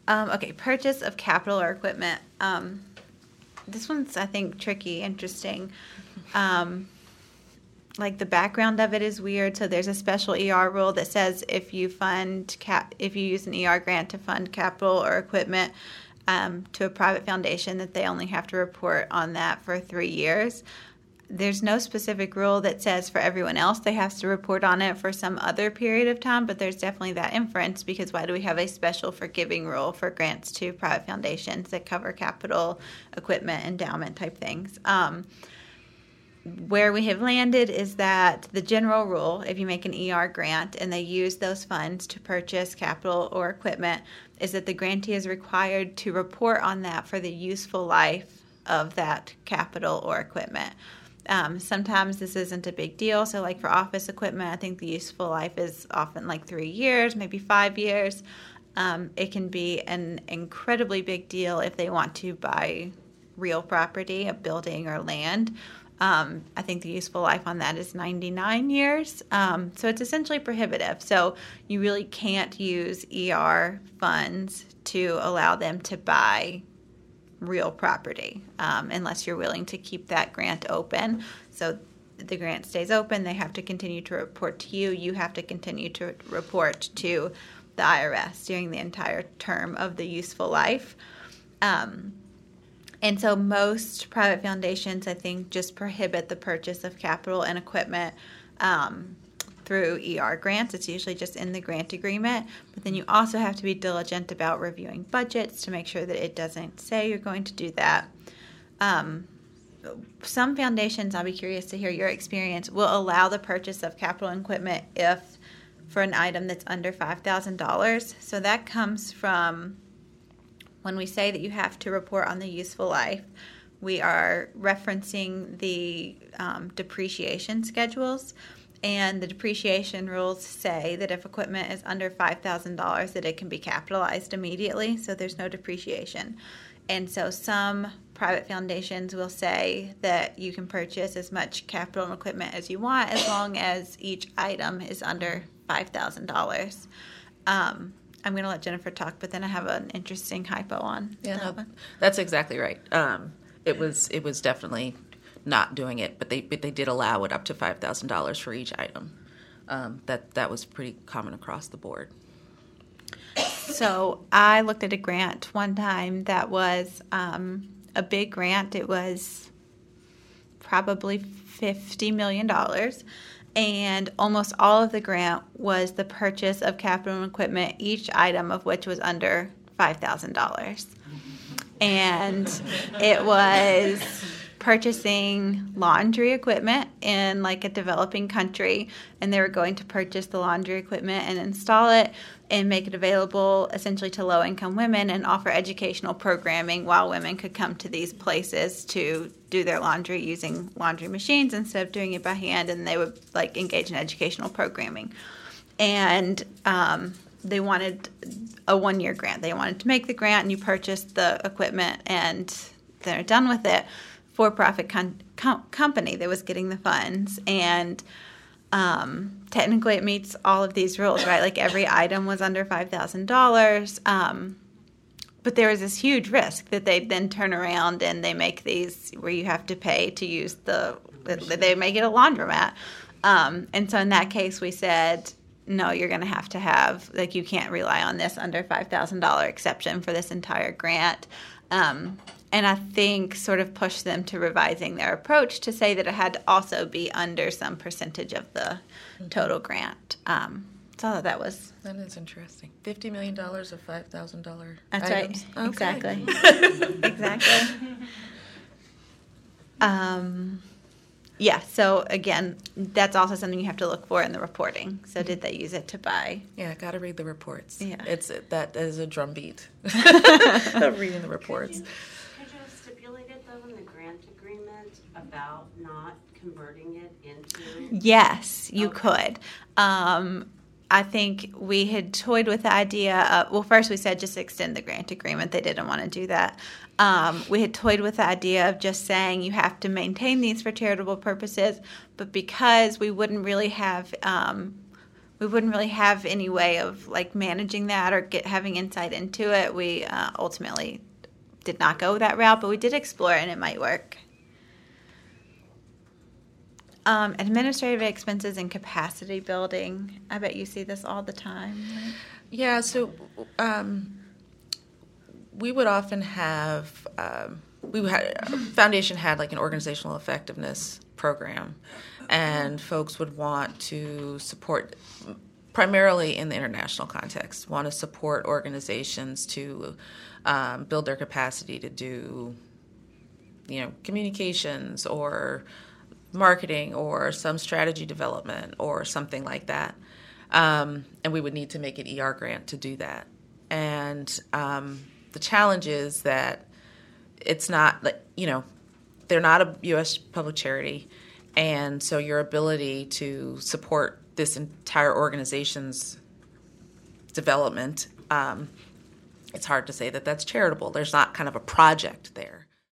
Okay, purchase of capital or equipment. This one's, I think, tricky, interesting. Like the background of it is weird. So there's a special ER rule that says if you use an ER grant to fund capital or equipment to a private foundation, that they only have to report on that for 3 years. There's no specific rule that says for everyone else they have to report on it for some other period of time, but there's definitely that inference, because why do we have a special forgiving rule for grants to private foundations that cover capital, equipment, endowment type things? Where we have landed is that the general rule, if you make an ER grant and they use those funds to purchase capital or equipment, is that the grantee is required to report on that for the useful life of that capital or equipment. Sometimes this isn't a big deal. So like for office equipment, I think the useful life is often like 3 years, maybe 5 years. It can be an incredibly big deal if they want to buy real property, a building or land. I think the useful life on that is 99 years. So it's essentially prohibitive. So you really can't use ER funds to allow them to buy real property unless you're willing to keep that grant open. So the grant stays open. They have to continue to report to you. You have to continue to report to the IRS during the entire term of the useful life. And so most private foundations, I think, just prohibit the purchase of capital and equipment through ER grants. It's usually just in the grant agreement. But then you also have to be diligent about reviewing budgets to make sure that it doesn't say you're going to do that. Some foundations, I'll be curious to hear your experience, will allow the purchase of capital and equipment if for an item that's under $5,000. So that comes from when we say that you have to report on the useful life, we are referencing the depreciation schedules. And the depreciation rules say that if equipment is under $5,000, that it can be capitalized immediately, so there's no depreciation. And so some private foundations will say that you can purchase as much capital and equipment as you want as long as each item is under $5,000. I'm going to let Jennifer talk, but then I have an interesting hypo on that one. That's exactly right. It was definitely not doing it, but they did allow it up to $5,000 for each item. That was pretty common across the board. So I looked at a grant one time that was a big grant. It was probably $50 million. And almost all of the grant was the purchase of capital and equipment, each item of which was under $5,000. And it was purchasing laundry equipment in like a developing country, and they were going to purchase the laundry equipment and install it and make it available essentially to low-income women and offer educational programming while women could come to these places to do their laundry using laundry machines instead of doing it by hand, and they would like engage in educational programming. And they wanted a 1-year grant. They wanted to make the grant, and you purchased the equipment, and they're done with it. For-profit company that was getting the funds, and technically it meets all of these rules, right? Like every item was under $5,000, but there was this huge risk that they then turn around and they make these where you have to pay to use they make it a laundromat. And so in that case we said, no, you're going to have, like, you can't rely on this under $5,000 exception for this entire grant. And I think sort of pushed them to revising their approach to say that it had to also be under some percentage of the total grant. So that was... That is interesting. $50 million of $5,000 That's items. right. Okay. Exactly. Exactly. Yeah, so again, that's also something you have to look for in the reporting. So did they use it to buy? Yeah, got to read the reports. Yeah. That is a drumbeat of reading the reports. Could you have stipulated, though, in the grant agreement about not converting it into... Yes, you could. I think we had toyed with the idea of, well, first we said just extend the grant agreement. They didn't want to do that. We had toyed with the idea of just saying you have to maintain these for charitable purposes, but because we wouldn't really have we wouldn't really have any way of like managing that or having insight into it. We ultimately did not go that route, but we did explore it and it might work. Administrative expenses and capacity building. I bet you see this all the time. Right? Yeah, so we would often have, Foundation had like an organizational effectiveness program, and folks would want to support, primarily in the international context, want to support organizations to build their capacity to do, communications or marketing or some strategy development or something like that. And we would need to make an ER grant to do that. And the challenge is that it's not, they're not a U.S. public charity. And so your ability to support this entire organization's development, it's hard to say that that's charitable. There's not kind of a project there.